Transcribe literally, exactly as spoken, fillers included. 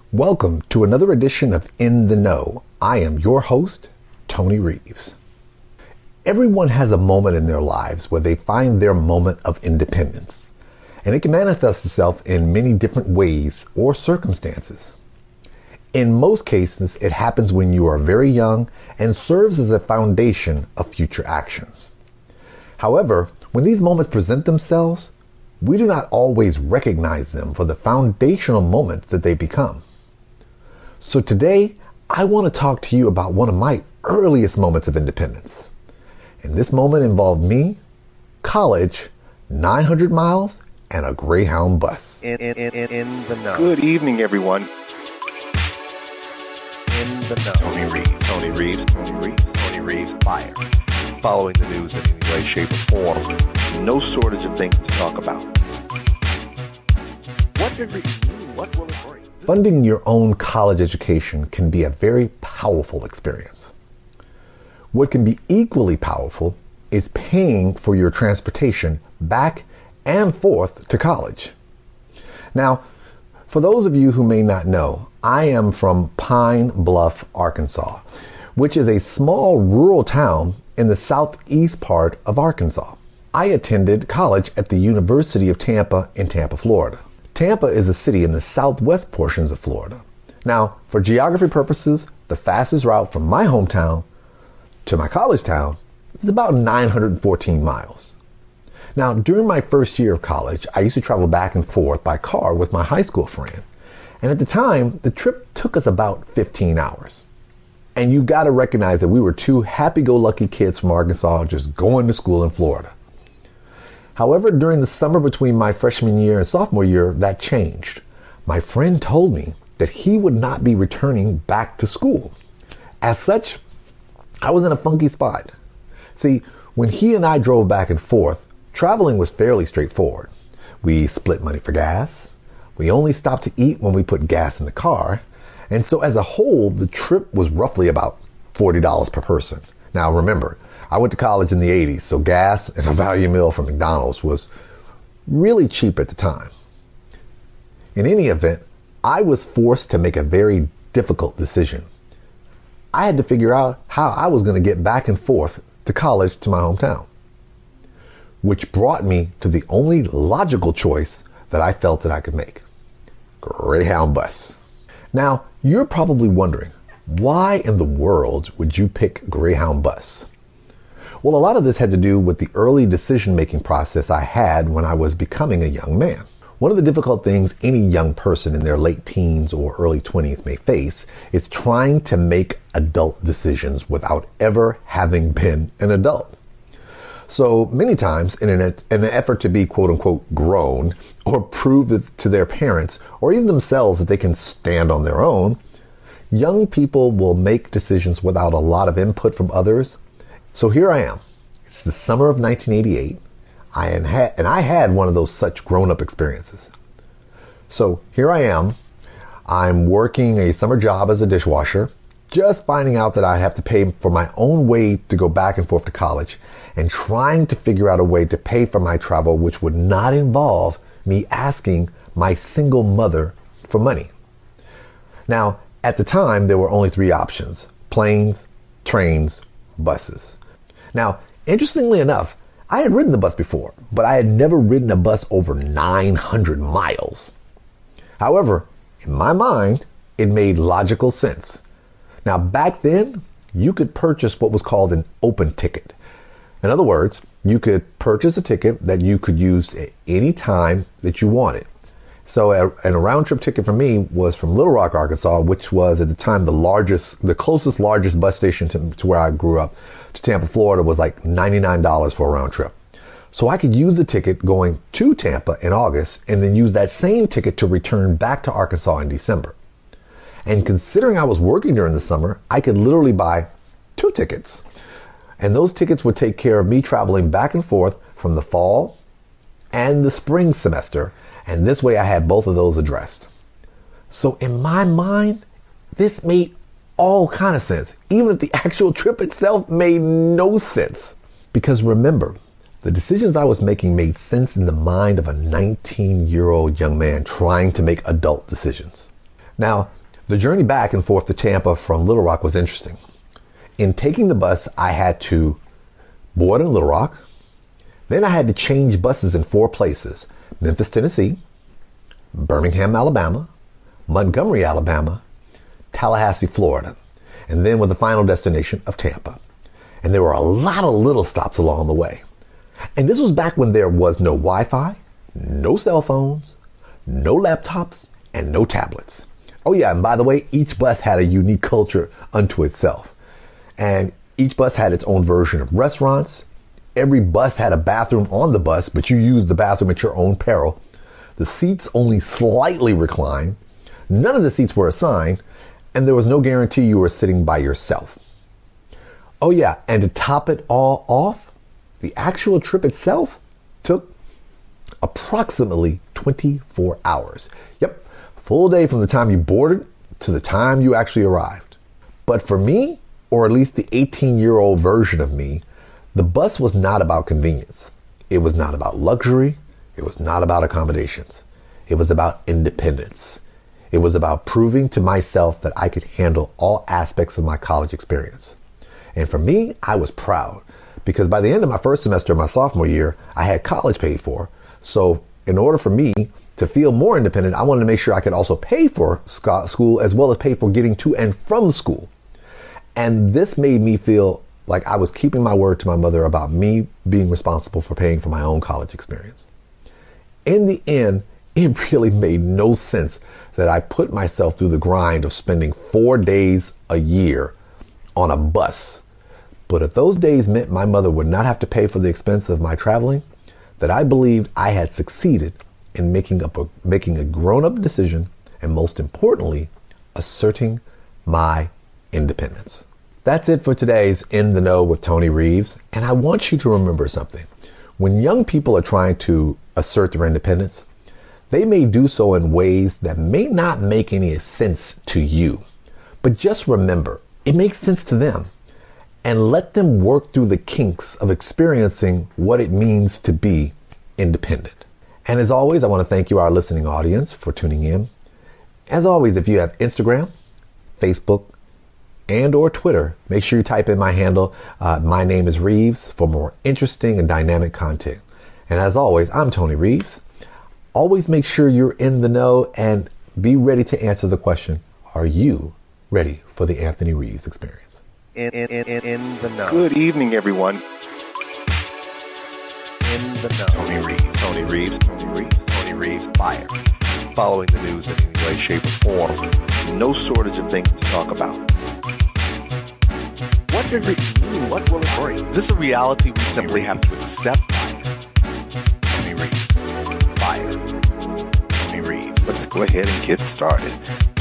Welcome to another edition of In the Know. I am your host, Tony Reeves. Everyone has a moment in their lives where they find their moment of independence, and it can manifest itself in many different ways or circumstances. In most cases, it happens when you are very young and serves as a foundation of future actions. However, when these moments present themselves, we do not always recognize them for the foundational moments that they become. So today, I want to talk to you about one of my earliest moments of independence. And this moment involved me, college, nine hundred miles, and a Greyhound bus. In, in, in, in the know. Good evening, everyone. In the know. Tony Reeves. Tony Reeves. Tony Reeves. Tony Reeves. Fire. Following the news in any way, shape, or form. No shortage of things to talk about. What did we do? What will it bring? Funding your own college education can be a very powerful experience. What can be equally powerful is paying for your transportation back and forth to college. Now, for those of you who may not know, I am from Pine Bluff, Arkansas, which is a small rural town in the southeast part of Arkansas. I attended college at the University of Tampa in Tampa, Florida. Tampa is a city in the southwest portions of Florida. Now, for geography purposes, the fastest route from my hometown to my college town is about nine hundred fourteen miles. Now, during my first year of college, I used to travel back and forth by car with my high school friend. And at the time, the trip took us about fifteen hours. And you got to recognize that we were two happy-go-lucky kids from Arkansas just going to school in Florida. However, during the summer between my freshman year and sophomore year, that changed. My friend told me that he would not be returning back to school. As such, I was in a funky spot. See, when he and I drove back and forth, traveling was fairly straightforward. We split money for gas. We only stopped to eat when we put gas in the car. And so as a whole, the trip was roughly about forty dollars per person. Now remember, I went to college in the eighties, so gas and a value meal from McDonald's was really cheap at the time. In any event, I was forced to make a very difficult decision. I had to figure out how I was going to get back and forth to college to my hometown, which brought me to the only logical choice that I felt that I could make: Greyhound bus. Now, you're probably wondering, why in the world would you pick Greyhound bus? Well, a lot of this had to do with the early decision-making process I had when I was becoming a young man. One of the difficult things any young person in their late teens or early twenties may face is trying to make adult decisions without ever having been an adult. So many times, in an, in an effort to be quote-unquote grown or prove to their parents or even themselves that they can stand on their own, young people will make decisions without a lot of input from others. So here I am. It's the summer of nineteen eighty-eight. I had, and I had one of those such grown-up experiences. So here I am. I'm working a summer job as a dishwasher, just finding out that I have to pay for my own way to go back and forth to college, and trying to figure out a way to pay for my travel which would not involve me asking my single mother for money. Now, at the time, there were only three options: planes, trains, buses. Now, interestingly enough, I had ridden the bus before, but I had never ridden a bus over nine hundred miles. However, in my mind, it made logical sense. Now, back then, you could purchase what was called an open ticket. In other words, you could purchase a ticket that you could use at any time that you wanted. So a, and a round trip ticket for me was from Little Rock, Arkansas, which was at the time the largest, the closest largest bus station to, to where I grew up, to Tampa, Florida, was like ninety-nine dollars for a round trip. So I could use the ticket going to Tampa in August and then use that same ticket to return back to Arkansas in December. And considering I was working during the summer, I could literally buy two tickets. And those tickets would take care of me traveling back and forth from the fall and the spring semester. And this way I had both of those addressed. So in my mind, this made all kind of sense, even if the actual trip itself made no sense. Because remember, the decisions I was making made sense in the mind of a nineteen-year-old young man trying to make adult decisions. Now, the journey back and forth to Tampa from Little Rock was interesting. In taking the bus, I had to board in Little Rock. Then I had to change buses in four places: Memphis, Tennessee, Birmingham, Alabama, Montgomery, Alabama, Tallahassee, Florida, and then with the final destination of Tampa. And there were a lot of little stops along the way. And this was back when there was no Wi-Fi, no cell phones, no laptops, and no tablets. Oh yeah, and by the way, each bus had a unique culture unto itself. And each bus had its own version of restaurants. Every bus had a bathroom on the bus, but you used the bathroom at your own peril. The seats only slightly reclined. None of the seats were assigned, and there was no guarantee you were sitting by yourself. Oh yeah, and to top it all off, the actual trip itself took approximately twenty-four hours. Yep, full day from the time you boarded to the time you actually arrived. But for me, or at least the eighteen-year-old version of me, the bus was not about convenience. It was not about luxury. It was not about accommodations. It was about independence. It was about proving to myself that I could handle all aspects of my college experience. And for me, I was proud, because by the end of my first semester of my sophomore year, I had college paid for. So in order for me to feel more independent, I wanted to make sure I could also pay for school as well as pay for getting to and from school. And this made me feel like I was keeping my word to my mother about me being responsible for paying for my own college experience. In the end, it really made no sense that I put myself through the grind of spending four days a year on a bus. But if those days meant my mother would not have to pay for the expense of my traveling, that I believed I had succeeded in making up a, making a grown-up decision, and most importantly, asserting my independence. That's it for today's In the Know with Tony Reeves. And I want you to remember something. When young people are trying to assert their independence, they may do so in ways that may not make any sense to you. But just remember, it makes sense to them. And let them work through the kinks of experiencing what it means to be independent. And as always, I want to thank you, our listening audience, for tuning in. As always, if you have Instagram, Facebook, and or Twitter, make sure you type in my handle. Uh, my name is Reeves for more interesting and dynamic content. And as always, I'm Tony Reeves. Always make sure you're in the know and be ready to answer the question, are you ready for the Anthony Reeves experience? In, in, in, in the know. Good evening, everyone. In the know. Tony Reeves. Tony Reeves. Tony Reeves. Tony Reeves. Fire. Following the news in any way, shape, or form. No shortage of things to talk about. What does it mean? What will it bring? This is a reality we simply have to accept. Tony Reeves. Fire. Tony Reeves. Let's go ahead and get started.